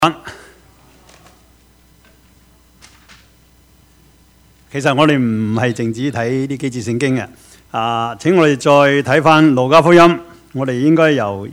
其實我哋唔係淨止睇呢幾節聖經嘅。請我哋再睇翻路加福音，我哋應該由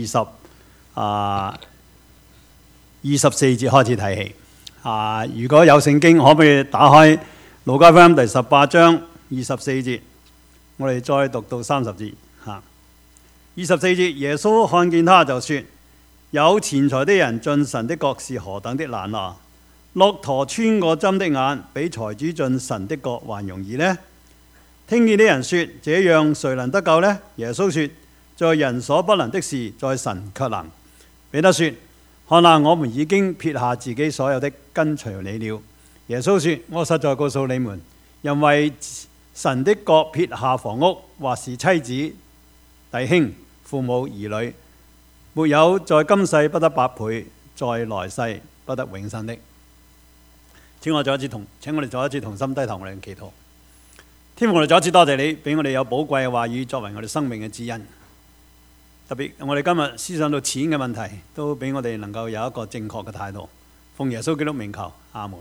24節開始睇起。如果有聖經，可唔可以打開路加福音第18章24節？我哋再讀到30節。24節，耶穌看見他就說：有錢財的人進神的國是何等的難啊！駱駝穿過針的眼，比財主進神的國還容易呢。聽見啲人說：這樣誰能得救呢？耶穌說：在人所不能的事，在神卻能。彼得說：看哪，我們已經撇下自己所有的，跟隨你了。耶穌說：我實在告訴你們，因為神的國撇下房屋，或是妻子、弟兄、父母、兒女，沒有在今世不得百倍，在來世不得永生的。請我哋再一次同心低頭，我哋祈禱。天父，我哋再一次多謝你，俾我哋有寶貴嘅話語作為我哋生命嘅指引。特別我哋今日思想到錢嘅問題，都俾我哋能夠有一個正確嘅態度。奉耶穌基督名求，阿門。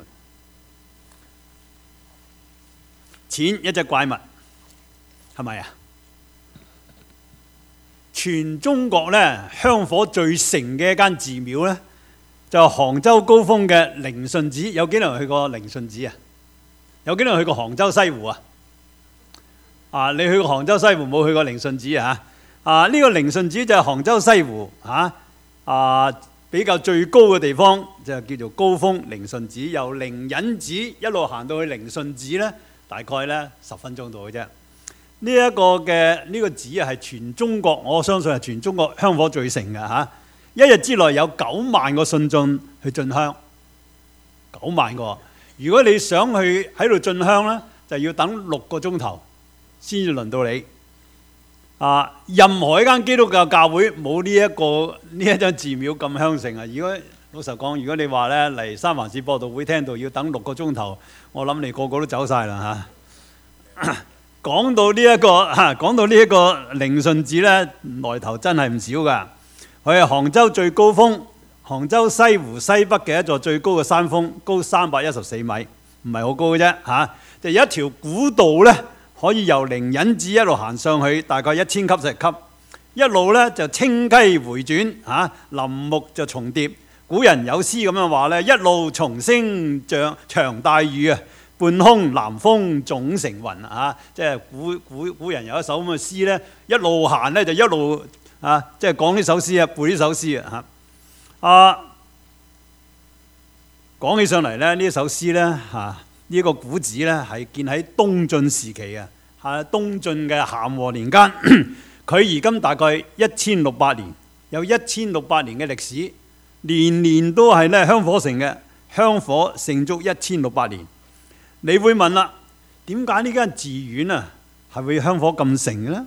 錢一隻怪物，係咪啊？全中國咧香火最盛嘅一間寺廟咧，就係杭州高峰嘅靈順寺。有幾多人去過靈順寺啊？有幾多人去過杭州西湖啊？你去過杭州西湖，冇去過靈順寺啊？呢個靈順寺就係杭州西湖比較最高嘅地方，就叫做高峰靈順寺。由靈隱寺一路行到去靈順寺咧，大概咧10分鐘度嘅啫。呢個寺係全中國，我相信係全中國香火最盛嘅。一日之內有9萬個信眾去進香，9萬個。如果你想去喺度進香咧，就要等6個鐘頭先至輪到你。任何一間基督教教會冇呢一間寺廟咁香盛啊！如果老實講，如果你話咧嚟三藩市播道會聽到要等6個鐘頭，我諗你個個都走晒啦嚇。講到呢一個靈順寺咧，來頭真係唔少噶。佢係杭州最高峰，杭州西湖西北嘅一座最高嘅山峰，高314米，唔係好高嘅啫。就有一條古道咧，可以由靈隱寺一路行上去，大概1000級石級，一路咧就清溪回轉，林木就重疊。古人有詩咁樣話咧：一路松聲長帶雨啊，半空南風總成雲即係古人有一首咁嘅詩咧，一路行咧就一路即係講呢首詩背呢首詩講起上嚟咧，呢首詩咧呢個古寺咧係建喺東晉時期東晉嘅咸和年間，佢而今大概1600年，有1600年嘅歷史，年年都係咧香火盛嘅，香火盛足1600年。你會問啦，點解呢間寺院係會香火咁盛嘅咧？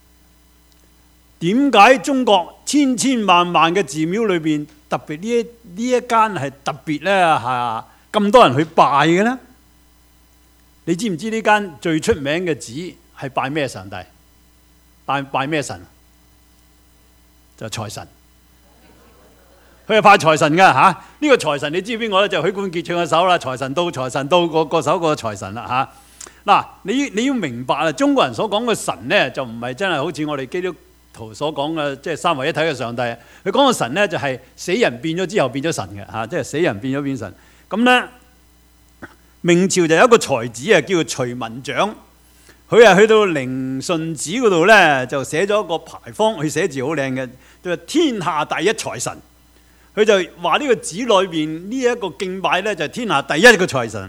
點解中國千千萬萬嘅寺廟裏邊，特別呢一間係特別咧咁多人去拜嘅咧？你知唔知呢間最出名嘅寺係拜咩上帝？拜咩神？就財神。佢係拜財神㗎呢個財神你知邊個咧？就許冠傑唱嘅首啦，財神到財神到，個首個財神啦你要明白中國人所講嘅神咧，就唔係真係好似我哋基督徒所講嘅，即係三位一體嘅上帝。佢講嘅神咧就係死人變咗之後變咗神嘅即係死人變咗變神。咁咧明朝就有一個才子叫做徐文長，佢係去到靈順寺嗰度咧，就寫咗一個牌坊，佢寫字好靚嘅，就係天下第一財神。佢就話呢個寺裏邊呢一個敬拜咧就係天下第一個財神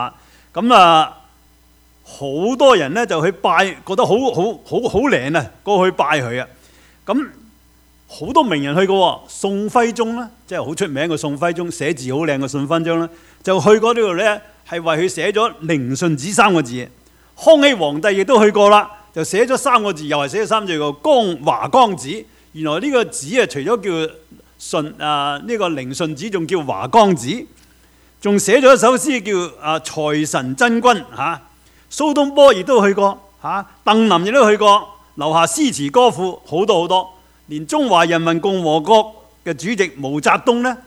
好多人咧就去拜，覺得好靈過去拜佢咁好多名人去過，宋徽宗咧即係好出名嘅宋徽宗，寫字好靚嘅宋徽宗咧，就去嗰度咧係為佢寫咗靈順寺3個字。康熙皇帝亦都去過啦，就寫咗3個字，又係寫咗3字個華光寺。原來呢個寺除咗叫呢個靈順寺，仲叫華光寺，仲寫咗一首詩叫財神真君蘇東坡亦都去過鄧林亦都去過，留下詩詞歌賦好多，連中華人民共和國嘅主席毛澤東咧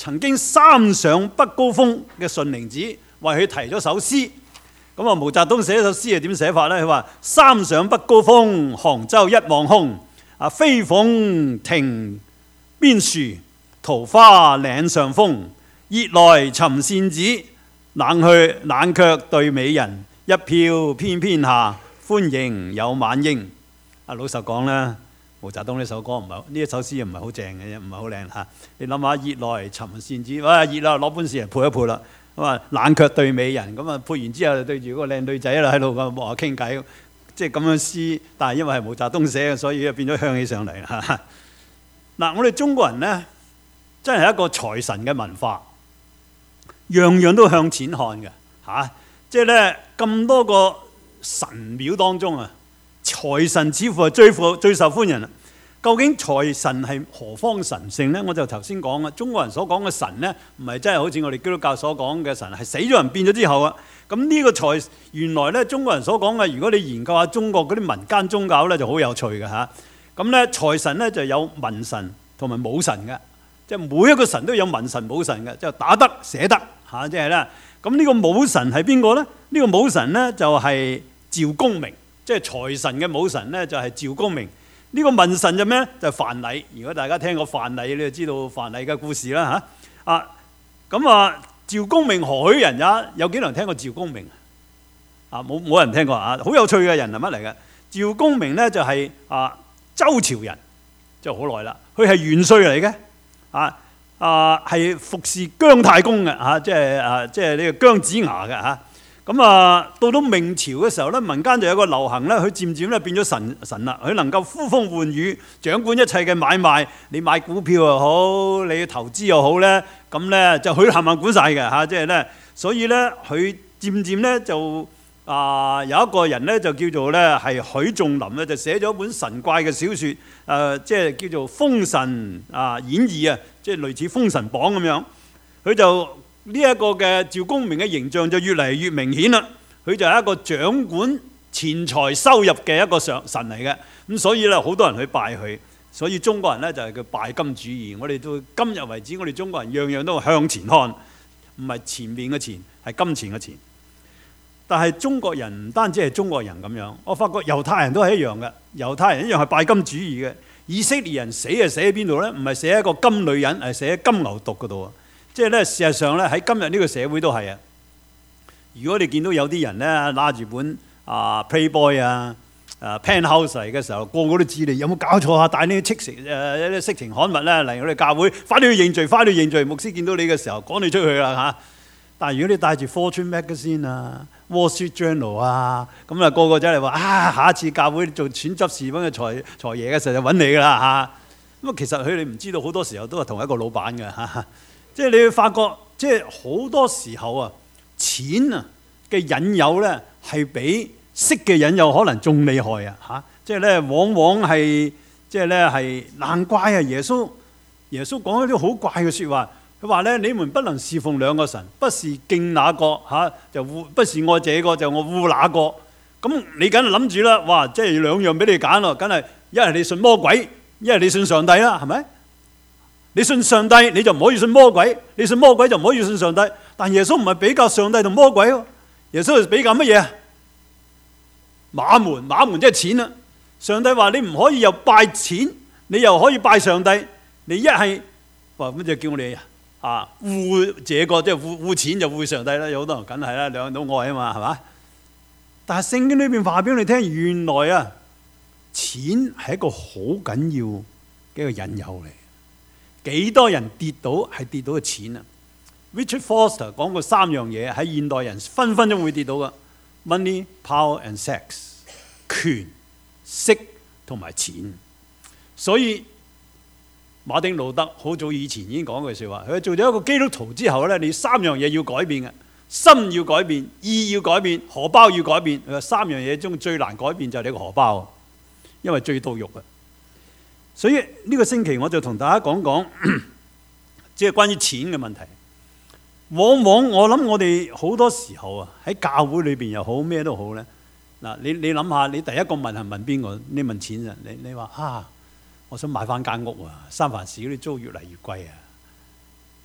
曾經三上北高峰嘅順靈子為佢題咗首詩。咁啊，毛澤東寫一首詩係點寫法呢？佢話：三上北高峰，杭州一望空。飛鳳亭邊樹，桃花嶺上風。熱來尋扇子，冷卻對美人。一票翩翩下，歡迎有晚鶯。老實講咧，毛澤東呢首歌唔係呢一首詩唔係好正嘅啫，唔係好靚嚇。你諗下，熱來尋扇子，哇熱啦，攞本詩嚟配一配啦。咁啊，冷卻對美人，咁啊配完之後就對住嗰個靚女仔啦喺度咁望下傾偈，即係咁樣詩。但係因為係毛澤東寫嘅，所以變咗香起上嚟啦。嗱，我哋中國人呢，真係一個財神嘅文化，樣樣都向錢看嘅嚇。即係咧，咁多個神廟當中啊，財神似乎係最受歡迎啦。究竟財神係何方神聖呢？我就頭先講啦，中國人所講嘅神呢，唔係真係好似我哋基督教所講嘅神，係死咗人變咗之後啊。咁呢個財原來呢，中國人所講嘅，如果你研究下中國嗰啲民間宗教呢，就好有趣嘅嚇。咁呢，財神呢就有文神同埋武神嘅，即係每一個神都有文神武神嘅，即係打得寫得嚇，即係咧。咁呢個武神係邊個呢？呢個武神呢，就係趙公明，即係財神嘅武神呢，就係趙公明。呢個文神就咩呢？就係范蠡。如果大家聽過范蠡，你就知道范蠡嘅故事啦嚇。咁趙公明何許人也？有幾多人聽過趙公明？冇人聽過啊！好有趣嘅人係乜嚟嘅？趙公明呢，就係周朝人，即係好耐啦。佢係元帥嚟嘅，係服侍姜太公嘅即係呢個姜子牙嘅嚇。咁到明朝嘅時候咧，民間就有個流行咧，佢漸漸咧變咗神啦。佢能夠呼風喚雨，掌管一切嘅買賣。你買股票又好，你投資又好咧，咁咧就佢冚唪唥管晒嘅嚇。即係咧，所以咧佢漸漸咧就有一個人咧就叫做咧係許仲林咧，就寫咗一本神怪嘅小説，即係叫做《封神演義》啊，即係類似《封神榜》咁樣。佢就呢一個嘅趙公明嘅形象就越嚟越明顯啦。佢就係一個掌管錢財收入嘅一個神嚟嘅。咁所以咧好多人去拜佢。所以中國人咧就係叫拜金主義。我哋到今日為止，我哋中國人樣樣都向前看，唔係前面嘅錢，係金錢嘅錢。但係中國人唔單止係中國人咁樣，我發覺猶太人都係一樣嘅。猶太人一樣係拜金主義嘅。以色列人死係死喺邊度咧？唔係死喺一個金女人，係死喺金牛犢嗰度啊！即係咧，事實上咧喺今日呢個社會都係啊。如果你見到有啲人咧拿住本Playboy Penthouse 嚟嘅時候，個個都知你有冇搞錯啊？帶呢啲色情刊物咧嚟我哋教會，快啲去認罪，快啲去認罪！牧師見到你嘅時候趕你出去啦嚇。但係如果你帶住 Fortune Magazine Wall Street Journal 咁個個走嚟話下一次教會做選執事咁嘅財爺嘅時候就揾你㗎啦嚇。咁其實佢哋唔知道好多時候都係同一個老闆嘅嚇。即係你會發覺，即係好多時候錢嘅引誘咧，係比色嘅引誘可能仲厲害嚇。即係咧，往往係即係咧係難怪耶穌講咗啲好怪嘅説話。佢話咧：你們不能侍奉兩個神，不是敬那個就不是愛這個就我惡那個。咁你梗係諗住啦，哇！即係兩樣俾你揀咯，梗係一係你信魔鬼，一係你信上帝啦，係咪？你信上帝你就唔可以信魔鬼，你信魔鬼就唔可以信上帝。但耶穌唔係比較上帝同魔鬼喎，耶穌係比較乜嘢？馬門即係錢啦。上帝話你唔可以又拜錢，你又可以拜上帝。你一係咁就叫我哋護這個，即係護錢就護上帝啦。有好多人梗係啦，兩樣都愛啊嘛，係嘛？但係聖經裏邊話俾你聽，原來錢係一個好緊要嘅一個引誘嚟。幾多人跌倒係跌到嘅錢啊 ？Richard Foster 講過3樣嘢喺現代人分分鐘會跌倒嘅 ：money、power and sex， 權、色同埋錢。所以馬丁路德好早以前已經講句説話，佢做咗一個基督徒之後咧，你3樣嘢要改變嘅：心要改變，意要改變，荷包要改變。佢話3樣嘢中最難改變就係你個荷包，因為最到肉啊！所以呢個星期我就同大家講講，即係關於錢嘅問題。往往我諗我哋好多時候喺教會裏邊又好咩都好咧。嗱，你諗下，你第一個問係問邊個？你問錢啊？你話我想買翻間屋啊！三藩市嗰啲租越嚟越貴啊！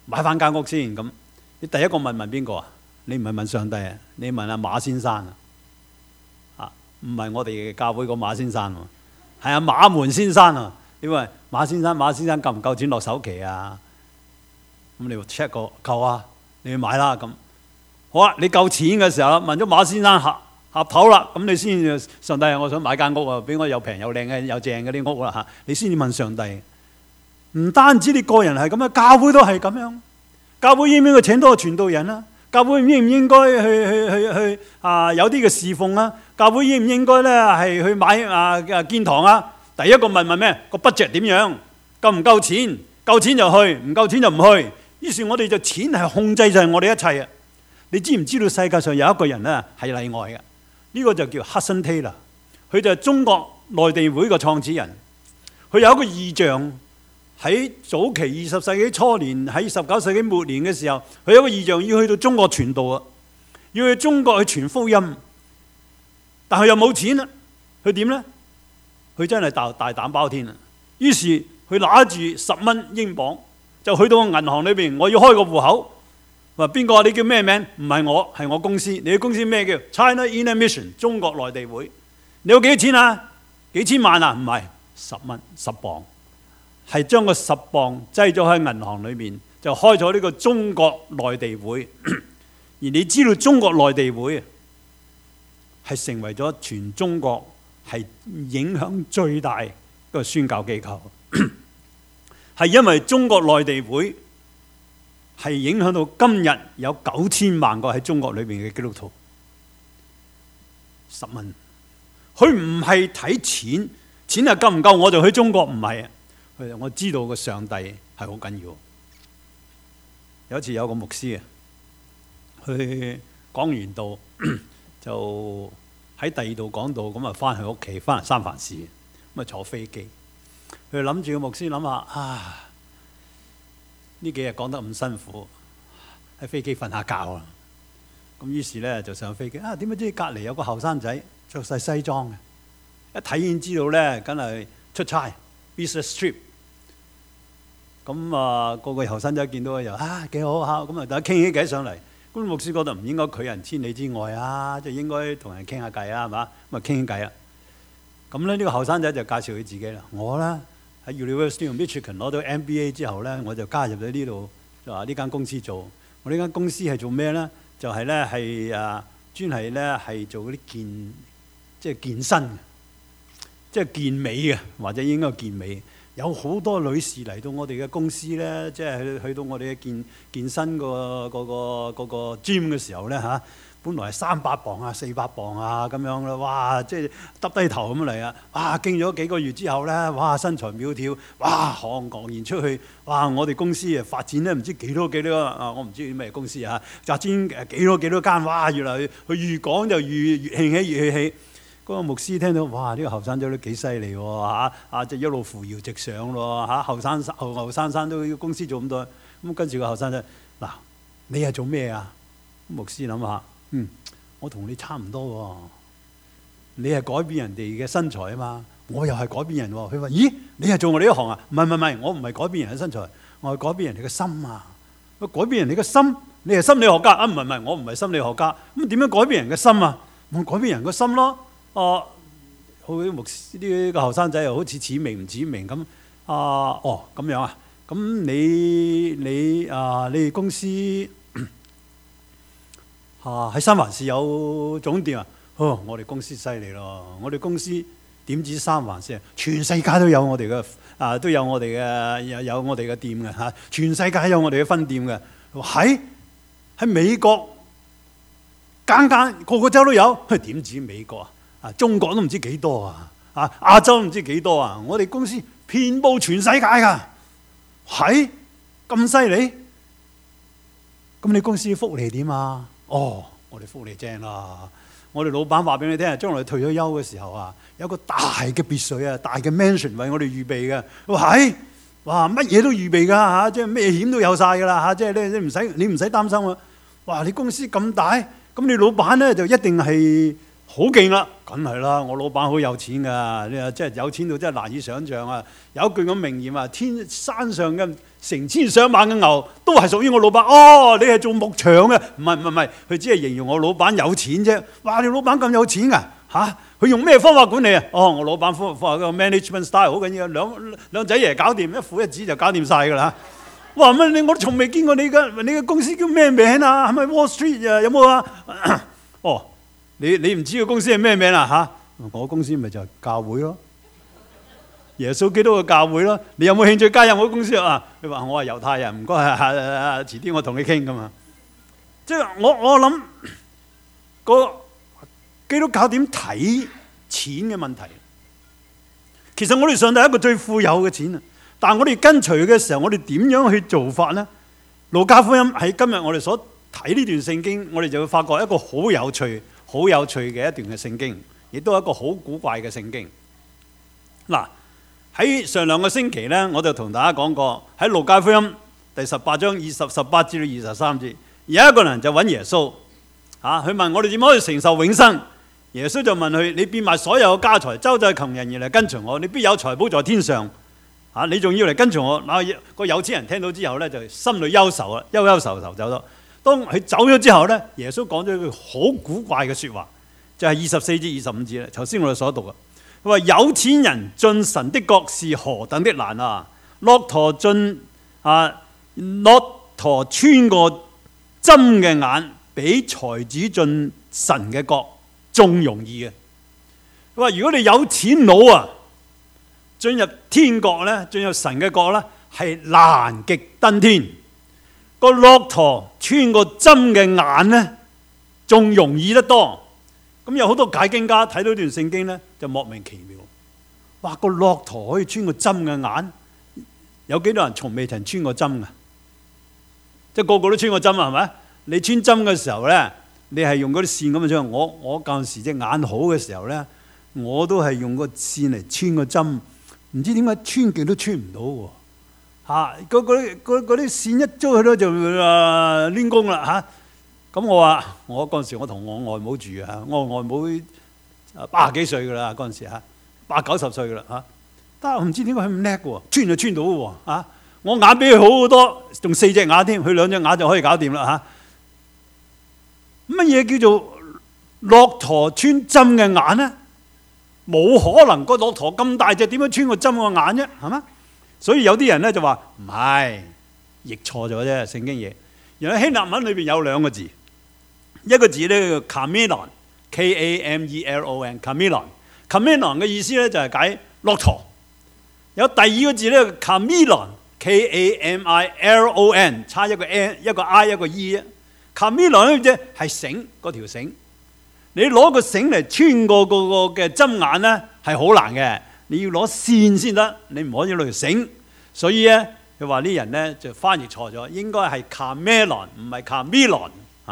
買翻間屋先咁。你第一個問邊個啊？你唔係問上帝啊，你問阿馬先生啊，唔係我哋教會個馬先生喎，係阿馬門先生啊。你話馬先生夠唔夠錢落首期啊？咁你話 check 過夠啊，你去買啦咁。好啊，你夠錢嘅時候問咗馬先生合頭啦，咁你先至上帝啊，我想買間屋啊，俾我又平又靚嘅又正嘅啲屋啦嚇，你先至問上帝。唔單止你個人係咁樣，教會都係咁樣。教會應唔應該請多個傳道人啊？教會應唔應該去有啲嘅侍奉啊？教會應唔應該咧係去買建堂啊？第一個問咩？個 budget 點樣？夠唔夠錢？夠錢就去，唔夠錢就唔去。於是我哋就錢係控制晒我哋一切啊！你知唔知道世界上有一個人咧係例外嘅？呢個就叫 Hudson Taylor， 佢就係中國內地會嘅創始人。佢有一個異象。喺早期20世紀初年，喺19世紀末年嘅時候，佢有一個異象要去到中國傳道啊，要去中國去傳福音，但係又冇錢啦，佢點呢？佢真係大膽包天啊！於是佢拿住10蚊英鎊，就去到個銀行裏邊，我要開個戶口。話邊個？你叫咩名？唔係我，係我公司。你嘅公司咩叫 China Inner Mission 中國內地會？你有幾多錢啊？幾千萬啊？唔係，10蚊10磅。係將個10磅擠咗喺銀行裏面，就開咗呢個中國內地會。而你知道中國內地會係成為咗全中國係影響最大個宣教機構，係因為中國內地會係影響到今日有9000萬個喺中國裏面嘅基督徒。10蚊，佢唔係睇錢，錢係夠唔夠我就去中國，唔係啊。我知道個上帝係好緊要。有一次有個牧師啊，佢講完道就喺第二度講道，咁啊翻去屋企，翻嚟三藩市，咁啊坐飛機。佢諗住個牧師諗下呢幾日講得咁辛苦，喺飛機瞓下覺啊。咁於是咧就上飛機點解知隔離有個後生仔着晒西裝嘅，一睇已經知道咧，梗係出差 business trip。咁個後生仔見到又幾好嚇，咁大家傾起偈上嚟。咁牧師覺得唔應該拒人千里之外啊，就應該同人傾下偈啊，係嘛？咁啊傾起偈啦。咁咧呢個後生仔就介紹佢自己啦。我咧喺 University of Michigan 攞到 MBA 之後咧，我就加入咗呢度，就話呢間公司做。我呢間公司係做咩咧？就係咧係專係咧係做嗰啲健身，即係健美嘅，或者應該健美。有好多女士嚟到我哋嘅公司咧，即係去到我哋嘅健身個 gym 嘅時候咧本來係300磅啊、400磅啊咁樣啦，哇！即係耷低頭咁嚟啊，哇！經咗幾個月之後咧，哇！身材苗條，哇！昂然出去，哇！我哋公司啊發展咧唔知幾多我唔知咩公司發展幾多間，哇！越嚟佢越講就越興起越興起。嗰個牧師聽到，哇！呢個後生仔都幾犀利喎即係一路扶搖直上咯後生都公司做咁多。咁跟住個後生仔，嗱，你係做咩啊？牧師諗下，我同你差唔多喎。你係改變人哋嘅身材啊嘛，我又係改變人喎。佢話：咦，你係做我哋呢行啊？唔係，我唔係改變人嘅身材，我係改變人哋嘅心啊。改變人哋嘅心，你係心理學家唔係，我唔係心理學家。咁點樣改變人嘅心啊？我改變人嘅心咯。好啲牧師呢個後生仔又好似似明唔似明咁咁樣啊？咁你哋公司喺三藩市有總店啊？我哋公司犀利咯！我哋公司點止三藩市啊？全世界都有我哋嘅都有我哋嘅有我哋嘅店嘅全世界有我哋嘅分店嘅。喺美國間個個州都有，點止美國啊？中國都唔知幾多亞洲唔知幾多我哋公司遍佈全世界㗎，咁犀利？咁你公司福利點啊？我哋福利正啦！我哋老闆話俾你聽，將來退咗休嘅時候有個大嘅別墅大嘅 mansion 為我哋預備嘅。哇！乜嘢都預備㗎即係咩險都有晒㗎啦即係你唔使擔心啊！哇！你公司咁大，咁你老闆咧就一定係好勁啦，梗係啦，我老闆好有錢㗎，你話真係有錢到真係難以想像啊！有一句咁名言啊，山上嘅成千上萬嘅牛都係屬於我老闆。哦，你係做牧場嘅？唔係，佢只係形容我老闆有錢啫。哇，你老闆咁有錢㗎嚇？佢用咩方法管理啊？哦，我老闆方個 management style 好緊要，兩仔爺搞掂，一父一子就搞掂晒㗎啦。哇！乜我從未見過你嘅公司叫咩名啊？係咪 Wall Street 啊？有冇啊？哦。你唔知個公司係咩名啊？嚇，我公司咪就係教會咯，耶穌基督嘅教會咯。你有冇興趣加入我公司啊？佢話我係猶太人，唔該，遲啲我同你傾㗎嘛。即係我諗個基督教點睇錢嘅問題？其實我哋上帝係一個最富有嘅錢啊，但係我哋跟隨嘅時候，我哋點樣去做法呢？路加福音喺今日我哋所睇呢段聖經，我哋就會發覺一個好有趣嘅一段嘅聖經，亦都係一個好古怪嘅聖經。嗱，喺上兩個星期呢，我就同大家講過喺路加福音第18章18至到23節，有一個人就揾耶穌佢問我哋點樣可以承受永生。耶穌就問佢：你變賣所有嘅家財，周濟窮人而嚟跟隨我，你必有財寶在天上。你仲要嚟跟隨我？嗱，個有錢人聽到之後呢，就心裏憂愁啦，憂愁走咗。當佢走咗之後呢，耶穌講咗一句好古怪嘅説話，就係24至25節啦。頭先我哋所讀嘅，佢話有錢人進神的國是何等的難啊！駱駝穿過針嘅眼，比財主進神嘅國仲容易嘅。佢話如果你有錢佬啊，進入天國呢，進入神嘅國呢，係難極登天。個駱駝穿過針嘅眼呢，仲容易得多。咁有好多解經家睇到段聖經呢，就莫名其妙。哇！個駱駝可以穿過針嘅眼，有幾多人從未曾穿過針㗎？即係個個都穿過針啊，係咪？你穿針嘅時候呢，你係用嗰啲線咁樣穿。我舊陣時隻眼好嘅時候呢，我都係用個線嚟穿個針，唔知點解穿極都穿唔到喎。嗰啲線一捉去咧就攣弓啦咁我話我嗰陣時我同我外母住我外母80幾歲㗎啦，嗰陣時80、90歲㗎啦但係我唔知點解佢咁叻喎，穿就穿到喎我眼比佢好好多，仲4隻眼添，佢2隻眼就可以搞掂啦乜嘢叫做駱駝穿針嘅眼呢？冇可能，個駱駝咁大隻，點樣穿個針個眼啫？係嘛？所以有啲人咧就話唔係，譯錯咗啫，聖經嘢。原來希臘文裏邊有2個字，一個字咧叫 Kamelon，K-A-M-E-L-O-N，Kamelon 嘅意思咧就係解駱駝。有第二個字咧 Kamilon，K-A-M-I-L-O-N， 差一個 N， 一個 I， 一個 E 啫。Kamilon 呢隻係繩，嗰條繩。你攞個繩嚟穿過個嘅針眼咧係好難嘅。你要攞線先得，你唔可以攞條繩。所以咧，佢話啲人咧就翻譯錯咗，應該係 Camelon， 唔係 Camilon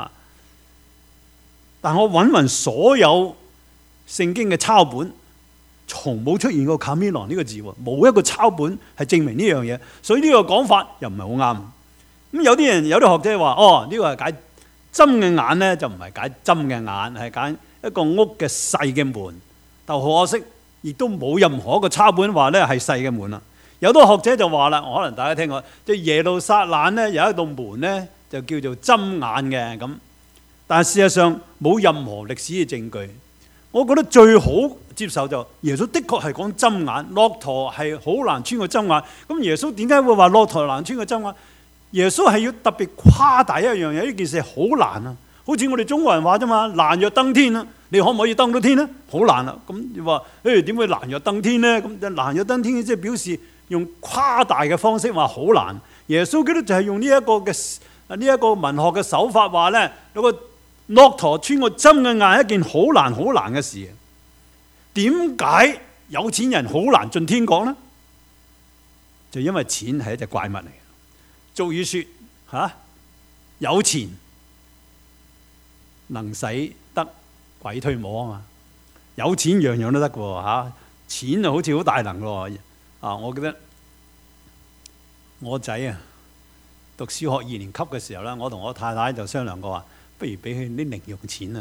但我揾所有聖經嘅抄本，從冇出現過 Camilon 呢個字喎，冇一個抄本係證明呢樣嘢。所以呢個講法又唔係好啱。咁有啲學者話：哦，呢個係解針嘅眼咧，就唔係解針嘅眼，係解一個屋嘅細嘅門。但可惜，亦都冇任何一個抄本話咧係細嘅門啦。有啲學者就話啦，可能大家聽過，即係耶路撒冷咧有一道門咧就叫做針眼嘅咁，但係事實上冇任何歷史嘅證據。我覺得最好接受就耶穌的確係講針眼，駱駝係好難穿過針眼。咁耶穌點解會話駱駝難穿過針眼？耶穌係要特別誇大一樣嘢，呢件事好難啊！好似我哋中國人話啫嘛，難若登天啊！你可唔可以登到天呢？好難啊！咁你話點會難若登天呢？咁難若登天即係表示用誇大嘅方式話好難。耶穌基督就係用呢一個文學嘅手法話咧，有個駱駝穿過針嘅眼係一件好難嘅事。點解有錢人好難進天國呢？就因為錢係一隻怪物嚟嘅。俗語說有錢能使得鬼推磨啊嘛，有錢樣樣都得嘅喎錢就好似好大能喎我記得我仔讀小學2年級嘅時候咧，我同我太太就商量過話，不如俾佢啲零用錢啊，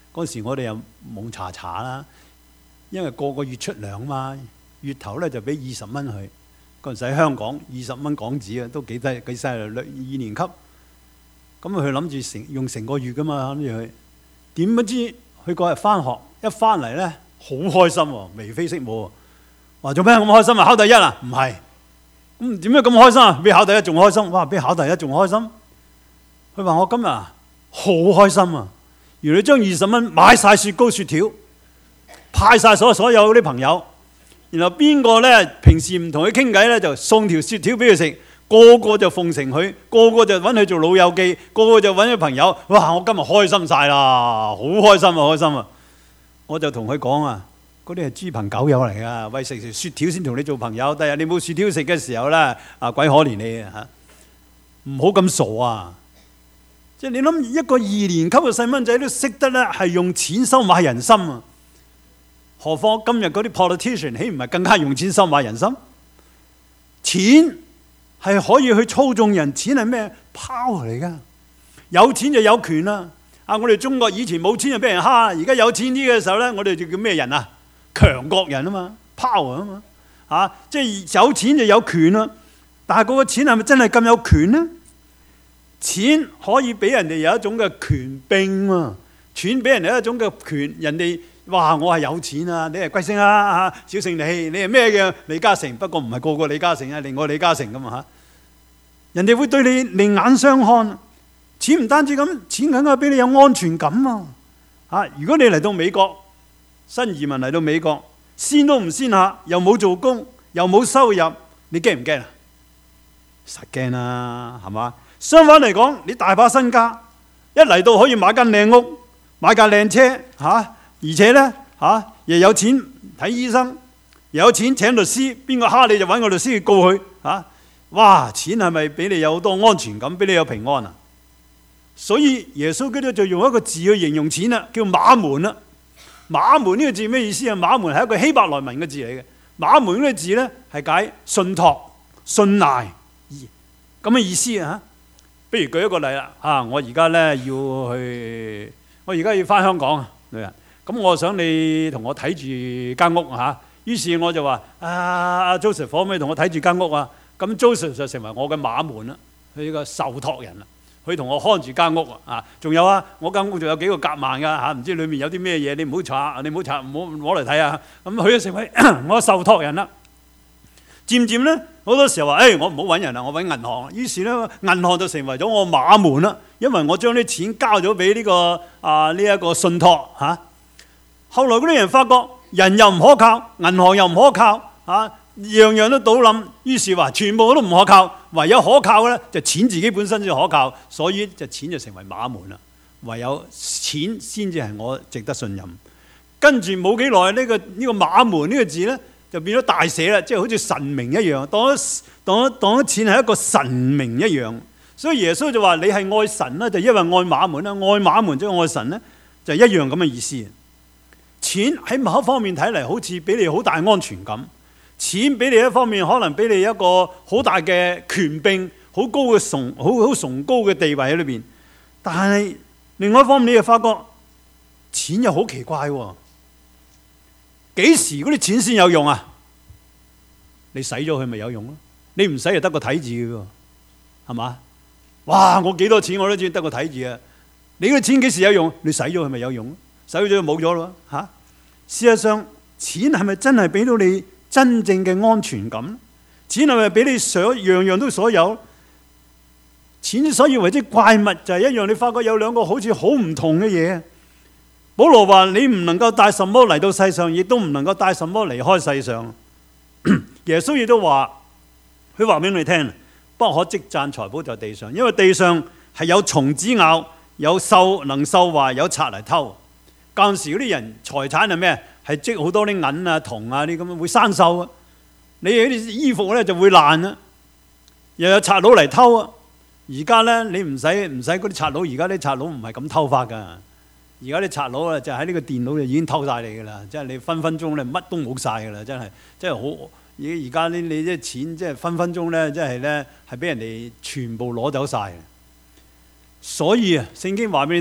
嗰時我哋又懵查查啦，因為個個月出糧嘛，月頭咧就俾20蚊佢。嗰陣時喺香港20蚊港紙啊，都幾犀利，2年級。咁佢諗住用成個月噶嘛，諗住佢。點不知佢嗰日翻學一翻嚟咧，好開心喎，眉飛色舞喎。話做咩咁開心啊？考第一啊？唔係。咁點解咁開心啊？比考第一仲開心。哇！比考第一仲開心。佢話我今日好開心啊！原來將20蚊買晒雪糕雪條，派晒所有啲朋友。然後邊個咧平時唔同佢傾偈咧，就送條雪條俾佢食，個個就奉承佢，個個就揾佢做老友記，個個就揾佢朋友。哇！我今日開心晒啦，好開心啊，開心啊！我就同佢講啊，嗰啲係豬朋狗友嚟噶，喂，食雪條先同你做朋友。第日你冇雪條食嘅時候咧，鬼可憐你啊！唔好咁傻啊！即係你諗一個2年級嘅細蚊仔都識得咧，係用錢收買人心啊！何況今日嗰啲 politician， 豈唔係更加用錢收買人心？錢係可以去操縱人，錢係咩 power 嚟㗎？有錢就有權啦！我哋中國以前冇錢就俾人蝦，而家有錢啲嘅時候咧，我哋就叫咩人啊？強國人啊嘛 ，power 啊嘛，即係有錢就有權啦。但係嗰個錢係咪真係咁有權呢？錢可以俾人哋有一種嘅權柄啊，錢俾人哋一種嘅權，人哋。哇！我係有錢啊，你係貴姓啊？小勝利，你係咩嘅？李嘉誠，不過唔係個個李嘉誠啊，另外李嘉誠咁嘛。人哋會對你另眼相看。錢唔單止咁，錢梗係俾你有安全感啊！如果你嚟到美國，新移民嚟到美國，先都唔先下，又冇做工，又冇收入，你驚唔驚啊？實驚啦，係嘛？相反嚟講，你大把身家，一嚟到可以買間靚屋，買架靚車而且咧又有錢睇醫生，又有錢請律師，邊個蝦你就揾個律師去告佢哇！錢係咪俾你有好多安全感，俾你有平安啊？所以耶穌基督就用一個字去形容錢啦，叫馬門啦。馬門呢個字咩意思啊？馬門係一個希伯來文嘅字嚟嘅。馬門呢個字咧係解信託、信賴咁嘅意思啊。不如舉一個例啦我而家咧我而家要翻香港啊，女人。咁我想你同我睇住間屋於是我就話Joseph 可唔可以同我睇住間屋啊？咁 Joseph 就成為我嘅馬門啦，佢呢個受託人啦，佢同我看住間屋仲有我間屋仲有幾個夾萬㗎唔知裏面有啲咩嘢，你唔好查，唔好攞嚟睇啊！咁佢就成為我受託人啦。漸漸咧，好多時候話我唔好揾人啦，我揾銀行。於是咧，銀行就成為咗我馬門啦，因為我將啲錢交咗俾呢個呢一個信託後來嗰啲人發覺人又唔可靠，銀行又唔可靠樣樣都倒冧，於是話全部都唔可靠，唯有可靠嘅咧就錢自己本身先可靠，所以就錢就成為馬門啦。唯有錢先至係我值得信任。跟住冇幾耐呢個馬門呢個字咧就變咗大寫啦，即係好似神明一樣，當咗錢係一個神明一樣。所以耶穌就話你係愛神啦，就因為愛馬門啦，愛馬門即係愛神咧，就一樣咁嘅意思。錢喺某一方面睇嚟好似俾你好大安全感，錢俾你一方面可能俾你一個好大嘅權柄，好高嘅好崇高嘅地位喺裏邊。但係另外一方面你又發覺錢又好奇怪喎，幾時嗰啲錢先有用啊？你使咗佢咪有用咯？你唔使就得個睇字嘅喎，係嘛？哇！我幾多錢我都只得個睇字啊！你嗰啲錢幾時有用？你使咗佢咪有用？使咗就冇咗咯事實上，錢係咪真係俾到你真正嘅安全感？錢係咪俾你樣樣都所有？錢之所以為之怪物，就係一樣，你發覺有兩個好似好唔同嘅嘢。保羅話：你唔能夠帶什麼嚟到世上，亦都唔能夠帶什麼離開世上。耶穌亦都話：佢話俾你聽，不可積攢財寶在地上，因為地上係有蟲子咬，有獸能獸壞，有賊嚟偷。嗰陣時嗰啲人財產係咩？係積好多啲銀啊、銅啊啲咁樣會生鏽啊。你嗰啲衣服咧就會爛啊，又有賊佬嚟偷啊。而家咧你唔使嗰啲賊佬，而家啲賊佬唔係咁偷法㗎。而家啲賊佬啊就喺呢個電腦就已經偷晒你㗎啦，即係你分分鐘咧乜都冇晒㗎啦，真係好。而家你啲錢即係分分鐘咧，即係咧係俾人哋全部攞走晒嘅。所以聖經話俾你聽，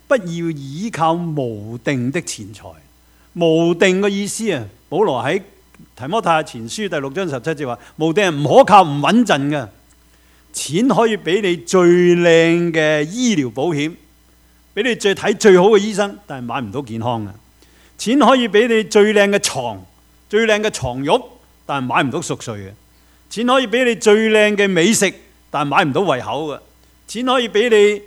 不要倚靠無定的錢財。無定嘅意思啊，保羅喺提摩太前書第6章17節話：無定係唔可靠、唔穩陣嘅。錢可以俾你最靚嘅醫療保險，俾你睇最好嘅醫生，但係買唔到健康嘅。錢可以俾你最靚嘅床、最靚嘅床褥，但係買唔到熟睡嘅。錢可以俾你最靚嘅美食，但係買唔到胃口嘅。錢可以俾你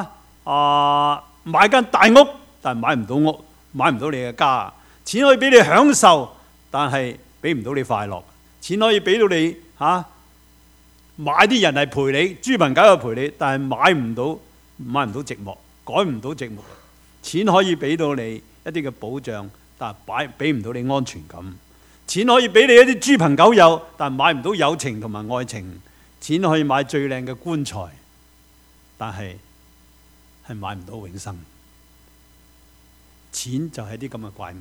買間大屋，但係買唔到屋，買唔到你嘅家。錢可以俾你享受，但係俾唔到你快樂。錢可以俾到你買啲人嚟陪你，豬朋狗友陪你，但係買唔到寂寞，改唔到寂寞。錢可以俾到你一啲嘅保障，但係俾唔到你安全感。錢可以俾你一啲豬朋狗友，但係買唔到友情同埋愛情。錢可以買最靚嘅棺材，但係買唔到永生。錢就係啲咁嘅怪物。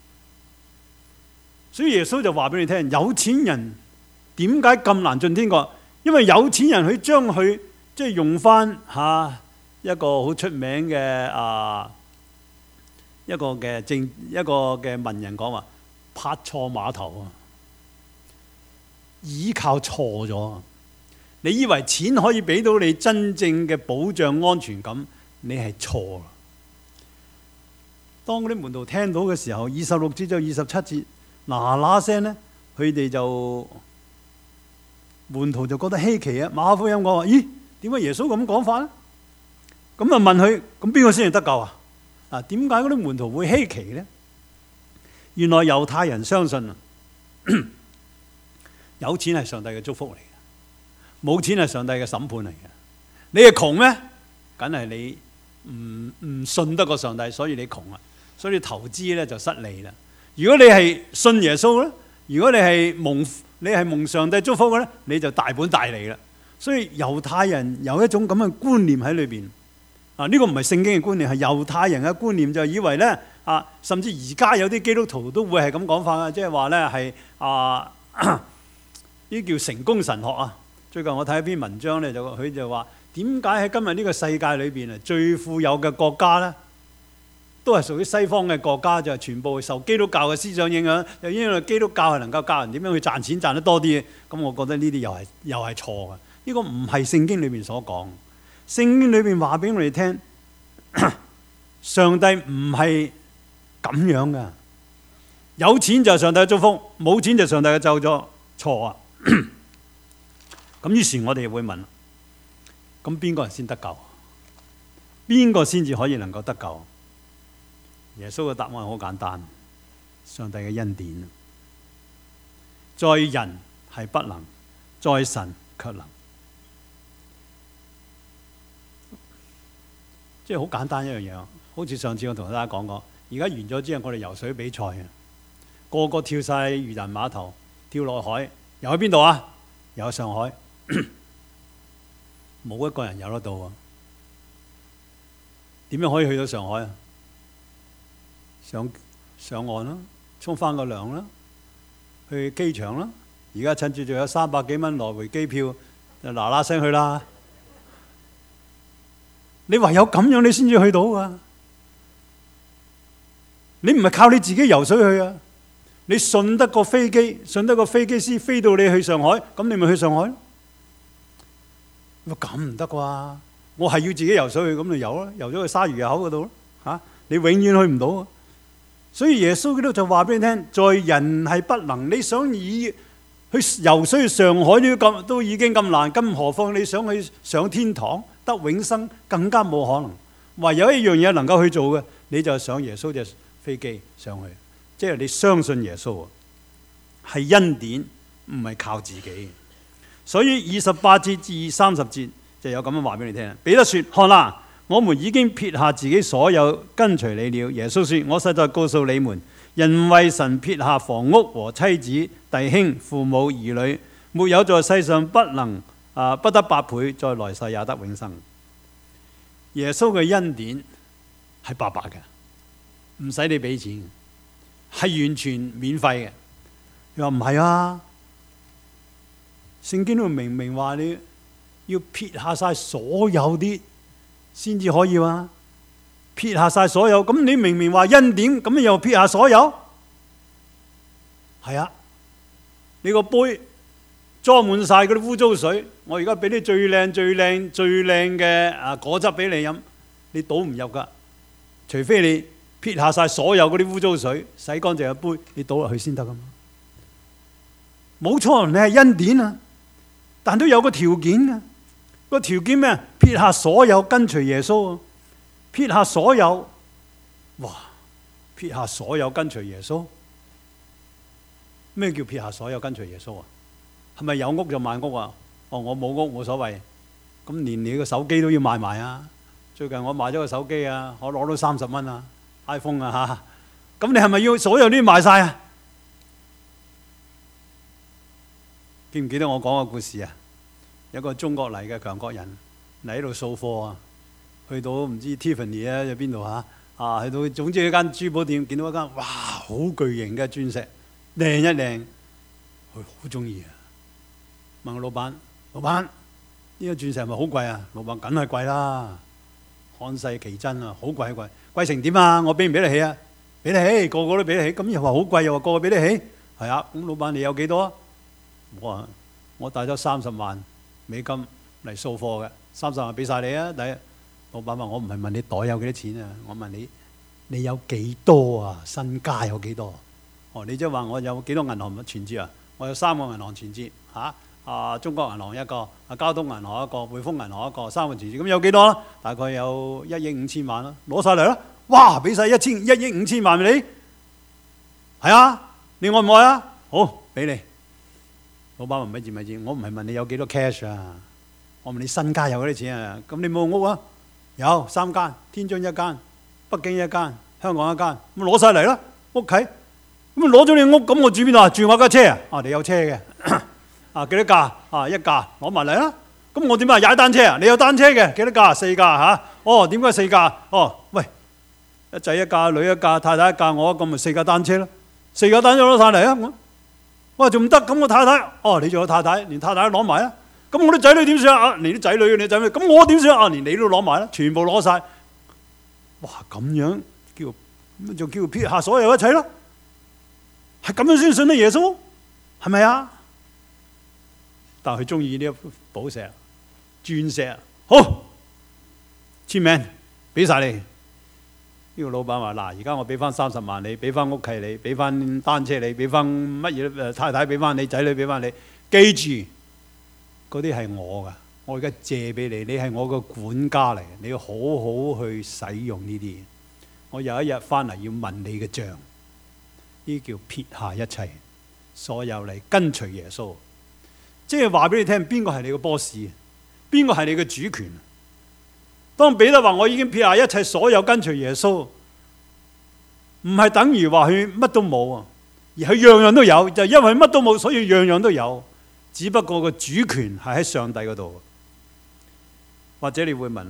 所以耶穌就話俾你聽，有錢人點解咁難進天國？因為有錢人佢將佢即係用翻一個好出名嘅一個嘅文人講話，拍錯碼頭啊，倚靠錯咗。你以為錢可以俾到你真正嘅保障安全感，你係錯。當嗰啲門徒聽到嘅時候，26節到27節，嗱聲咧，佢哋就門徒就覺得稀奇啊。馬可福音講話：咦，點解耶穌咁講法咧？咁啊問佢：咁邊個先係得救啊？點解嗰啲門徒會稀奇咧？原來猶太人相信有錢係上帝嘅祝福嚟嘅，冇錢係上帝嘅審判嚟嘅。你係窮咩？梗係你唔信得過上帝，所以你窮啊，所以你投資咧就失利啦。如果你係信耶穌咧，如果你係蒙上帝祝福嘅咧，你就大本大利啦。所以猶太人有一種咁嘅觀念喺裏邊。呢個唔係聖經嘅觀念，係猶太人嘅觀念，就以為咧甚至而家有啲基督徒都會係咁講法啊，即係話咧係呢啲叫成功神學啊。最近我睇一篇文章咧，佢就話點解喺今日呢個世界裏邊啊，最富有嘅國家咧，都係屬於西方嘅國家，就係全部受基督教嘅思想影響，又因為基督教係能夠教人點樣去賺錢賺得多啲。咁我覺得呢啲又係錯嘅。呢個唔係聖經裏面所講。聖經裏面話俾我哋聽，上帝唔係咁樣噶。有錢就係上帝嘅祝福，冇錢就係上帝嘅咒詛。錯啊！咁於是我哋會問：咁邊個人先得救？邊個先至可以能夠得救？耶穌嘅答案好簡單：上帝嘅恩典。在人係不能，在神卻能。即係好簡單一樣嘢，好似上次我同大家講過，而家完咗之後，我哋游水比賽啊，個個跳晒漁人碼頭，跳落海，游去邊度啊？游去上海，冇一個人游得到啊！點樣可以去到上海啊？上岸啦，沖翻個涼啦，去機場啦。而家趁住仲有300幾蚊來回機票，就嗱聲去啦。你唯有咁樣你先至去到啊！你唔係靠你自己游水去啊！你順得個飛機，順得個飛機師飛到你去上海，咁你咪去上海咯。咁唔得啩？我係要自己游水去，咁就游啦，游咗去鯊魚口嗰度咯。你永遠去唔到啊！所以耶穌基督就話俾你聽，在人係不能。你想去游水去上海都已經咁難，更何況你想去上天堂得永生，更加冇可能。唯有一樣嘢能夠去做嘅，你就上耶穌隻飛機上去，即係你相信耶穌啊，係恩典，唔係靠自己。所以28節至30節就有咁樣話俾你聽。彼得說：看啦，我們已經撇下自己所有跟隨你了。耶穌說：我實在告訴你們，人為神撇下房屋和妻子、弟兄、父母、兒女，沒有在世上不得百倍，在來世也得永生。耶穌嘅恩典係白白嘅，唔使你俾錢，係完全免費嘅。佢話唔係啊，聖經都明明話你要撇下晒所有啲先至可以啊。 撇下晒所有，咁你明明話恩典，咁你又撇下所有？係啊，你個杯裝滿晒嗰啲污糟水，我而家俾啲最靚嘅果汁俾你飲，你倒唔入噶，除非你撇下晒所有嗰啲污糟水，洗乾淨嘅杯，你倒落去先得噶嘛。冇錯，你係恩典啊，但都有個條件嘅。個條件咩？撇下所有跟隨耶穌啊！撇下所有，哇！撇下所有跟隨耶穌，咩叫撇下所有跟隨耶穌啊？係咪有屋就賣屋啊？哦，我冇屋冇所謂，咁連你個手機都要賣埋啊！最近我買咗個手機啊，我攞到30蚊啊 ，iPhone 啊嚇，咁你係咪要所有都要賣晒啊？記唔記得我講個故事啊？有個中國嚟嘅強國人嚟喺度掃貨啊，去到唔知 Tiffany 啊，喺邊度嚇去到總之一間珠寶店，見到一間哇好巨型嘅鑽石，靚一靚，佢好中意啊！問個老闆：老闆，呢個鑽石係咪好貴啊？老闆：梗係貴啦，漢世奇珍啊，好貴貴，貴成點啊？我俾唔俾得起啊？俾得起，個個都俾得起。咁又話好貴，又話個個俾得起，係啊。咁老闆你有幾多啊？我帶咗30萬美金嚟掃貨嘅，30萬俾晒你啊！第一，老闆話：我唔係問你袋有幾多錢啊，我問你有幾多啊？身家有幾多？你即係話我有幾多銀行存折啊？我有3個銀行存折中國銀行一個，交通銀行一個，匯豐銀行一個，3個存折，咁有幾多啊？大概有1億5千萬啦，攞晒嚟啦！哇，俾晒1億5千萬俾你，係啊，你愛唔愛啊？好，俾你。老闆話：咪住，我唔係問你有幾多 cash 啊，我問你身家有幾多錢啊？咁你冇屋啊？有3間，天津一間，北京一間，香港一間，咁攞晒嚟啦，屋企。咁攞咗你屋，咁我住邊度啊？住我架車啊？你有車嘅幾多架？1架，攞埋嚟啦。咁我點啊？踩單車啊？你有單車嘅幾多架？4架嚇。哦，點解4架？哦，喂，一仔一架，女一架，太太一架，我一個咪4架單車咯。4架單車攞晒嚟啊！哇，仲唔得？咁我太太，你仲有太太，連太太都攞埋啦。咁我啲仔女點算啊？連啲仔女，你仔女，咁我點算啊？連你都攞埋啦，全部攞晒。哇，咁樣就叫撇下所有一切咯。係咁樣先信得耶穌，係咪啊？但係佢中意呢一寶石、鑽石，好簽名俾晒你。呢個老闆話：嗱，而家我俾翻30萬你，俾翻屋企你，俾翻單車你，俾翻乜嘢太太俾翻你，仔女俾翻你。記住，嗰啲係我噶，我而家借俾你，你係我個管家嚟，你要好好去使用呢啲嘢。我有一日翻嚟要問你嘅賬，呢叫撇下一切，所有嚟跟隨耶穌。即係話俾你聽，邊個係你個 boss，邊個係你嘅主權。當彼得話我已經撇下一切，所有跟隨耶穌，唔係等於話佢乜都冇啊，而佢樣樣都有，就因為乜都冇，所以樣樣都有。只不過個主權係喺上帝嗰度。或者你會問啦，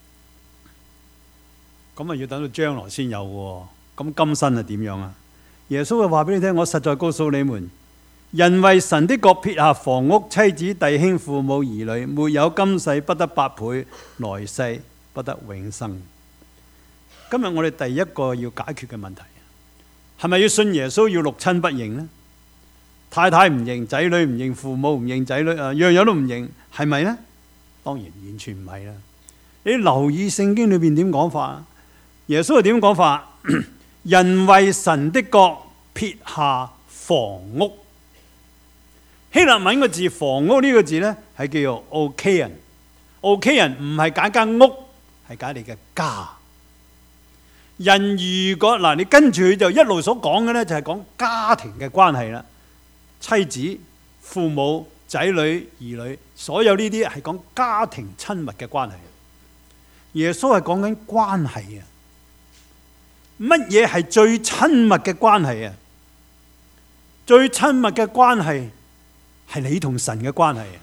咁啊要等到將來先有喎，咁今生係點樣啊？耶穌就話俾你聽：我實在告訴你們，人為神的國撇下房屋、妻子、弟兄、父母、兒女，沒有今世不得8倍，來世不得永生。今日我哋第一個要解決嘅問題，係咪要信耶穌要六親不認呢？太太唔認，仔女唔認，父母唔認，仔女樣樣都唔認，係咪呢？當然完全唔係啦。你留意聖經裏邊點講法？耶穌係點講法？人為神的國撇下房屋。希臘文個字房屋呢個字呢，係叫做 Okean。Okean 唔係解間屋，係解你嘅家。人如果嗱，你跟住就一路所講嘅呢，就係講家庭嘅關係啦。妻子、父母、仔女、兒女，所有呢啲係講家庭親密嘅關係。耶穌係講緊關係啊！乜嘢係最親密嘅關係啊？最親密嘅關係係你同神嘅關係啊！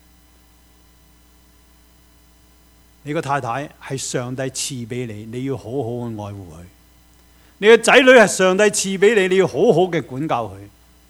你個太太係上帝賜俾你，你要好好去愛護佢；你嘅仔女係上帝賜俾你，你要好好嘅管教佢。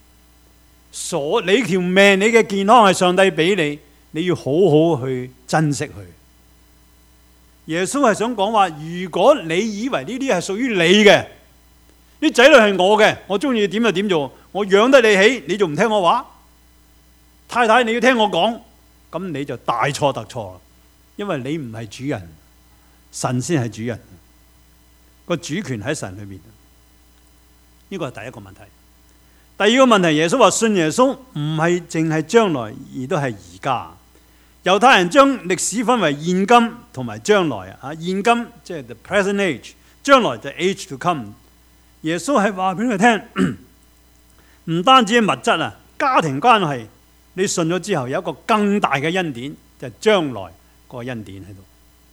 你條命、你嘅健康係上帝俾你，你要好好去珍惜佢。 耶穌係想講話，如果你以為呢啲係屬於你嘅，啲仔女係我嘅，我中意點就點做，我養得你起，你就唔聽我話，太太你要聽我講，咁你就大錯特錯啦，因為你唔係主人，神先係主人，個主權喺神裏面。呢個係第一個問題。第二個問題，耶穌話信耶穌唔係淨係將來，而都係而家。猶太人將歷史分為現今同埋將來啊。現今即係 the present age， 將來就 age to come。耶穌係話俾佢聽，唔單止係物質啊，家庭關係，你信咗之後有一個更大嘅恩典，就係將來個恩典喺度。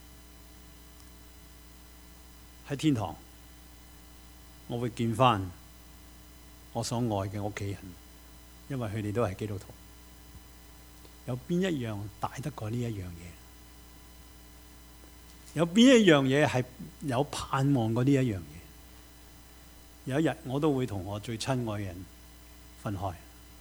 喺天堂，我會見翻我所愛嘅屋企人，因為佢哋都係基督徒。有邊一樣大得過呢一樣嘢？有邊一樣嘢係有盼望過呢一樣嘢？有一日我都會同我最親愛嘅人分開，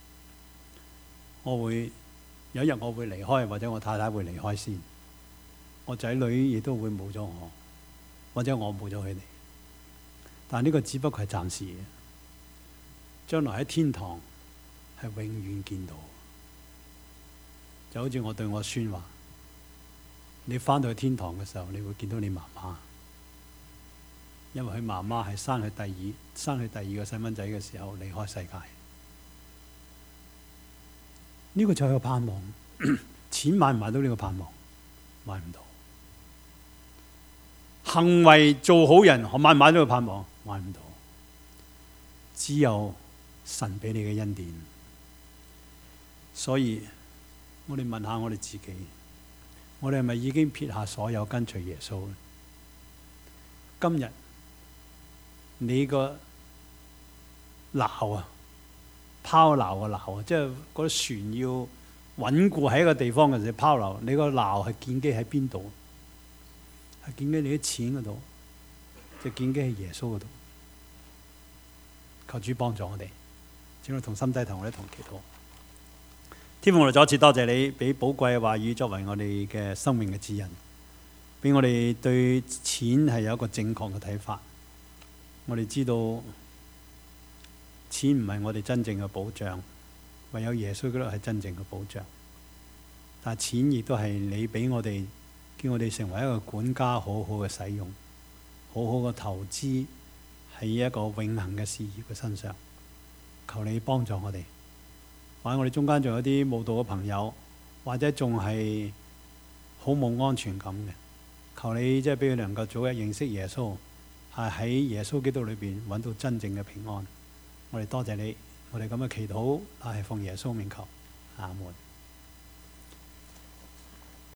有一日我會離開，或者我太太會離開先，我仔女亦都會冇咗我，或者我冇咗佢哋。但呢個只不過係暫時嘅，將來喺天堂係永遠見到。就好似我對我孫話，你返到去天堂嘅時候，你會見到你媽媽，因為佢媽媽係生佢第二個細蚊仔嘅時候離開世界。呢個就係個盼望。錢買唔買到呢個盼望？買唔到。行為做好人買唔買到呢個盼望？買唔到。只有神俾你嘅恩典。所以我哋問下我哋自己，我哋係咪已經撇下所有跟隨耶穌呢？今日你個錨啊，拋錨嘅錨啊，即係嗰啲船要穩固喺一個地方嘅時候拋錨，你個錨係建基喺邊度？係建基你啲錢嗰度，即係建基喺耶穌嗰度。求主幫助我哋，請我同心低頭，我哋一同祈禱。天父，我哋再一次多謝你俾寶貴嘅話語作為我哋嘅生命嘅指引，俾我哋對錢係有一個正確嘅睇法。我哋知道錢唔係我哋真正嘅保障，唯有耶穌基督係真正嘅保障。但係錢亦都係你俾我哋，叫我哋成為一個管家，好好嘅使用，好好嘅投資喺一個永恆嘅事業嘅身上。求你幫助我哋。或者我哋中間仲有啲慕道嘅朋友，或者仲係好冇安全感嘅，求你即係俾佢能夠早日認識耶穌，係喺耶穌基督裏邊揾到真正嘅平安。我哋多謝你，我哋咁嘅祈禱係奉耶穌名求，阿門。